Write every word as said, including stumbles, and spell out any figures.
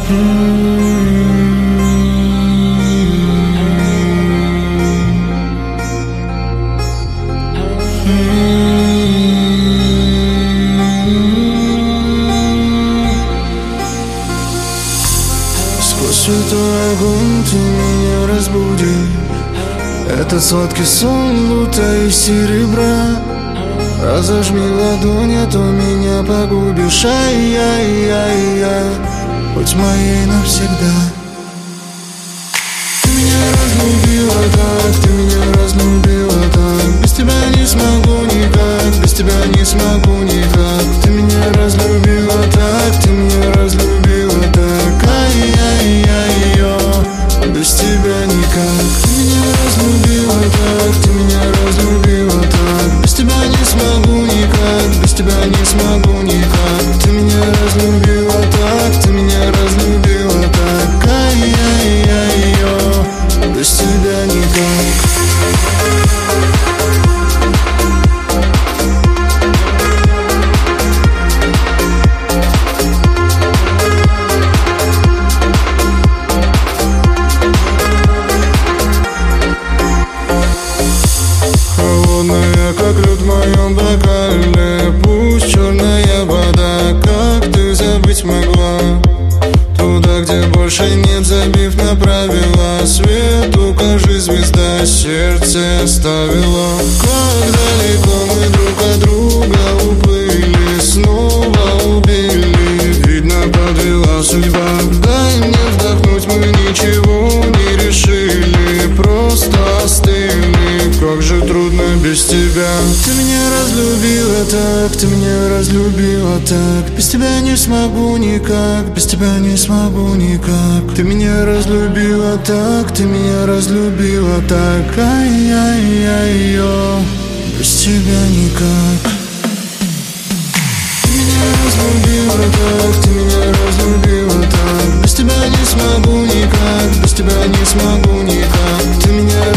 Сквозь святой огонь ты меня разбуди. Этот сладкий сон будто из серебра. Разожми ладонь, а то меня погубишь. Ай-яй-яй-яй, будь моей навсегда. Ты меня разлюбила так, ты меня разлюбила так. Без тебя не смогу никак, без тебя не смогу никак. Ты меня разлюбила так, ты меня разлюбила так. Ай-яй-яй-йо, без тебя никак. Ты меня разлюбила так, ты меня разлюбила так. Без тебя не смогу никак, без тебя не смогу никак. Ты меня разлюбила так, ты меня разлюбила так. Ай-яй-яй-йо, без тебя никак. Холодная, как лед в моем бокале. Пусть черная вода, как ты забыть могла. Туда, где больше нет, забив на правила. Свет, укажи, звезда, сердце оставила. Как далеко мы друг от друга уплыли, снова убили. Видно, подвела судьба. Дай мне вдохнуть, мы ничего не решили, просто остыли. Как же трудно без тебя. Ты меня разлюбила так, ты меня разлюбила так. Без тебя не смогу никак, без тебя не смогу никак. Ты меня разлюбила так, ты меня разлюбила так. Ай-яй-яй-йо, без тебя никак. Ты меня разлюбила так, ты меня разлюбила так. Без тебя не смогу никак, без тебя не смогу никак. Ты меня